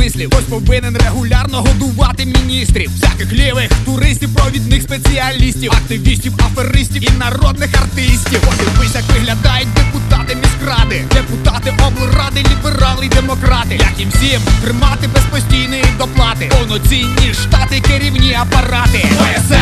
вислів: хтось повинен регулярно годувати міністрів, всяких лівих туристів, провідних спеціалістів, активістів, аферистів і народних артистів. Подивись, як виглядають депутати міськради, депутати облради, ліберали й демократи. Як їм всім тримати без постійної доплати повноцінні штати, керівні апарати.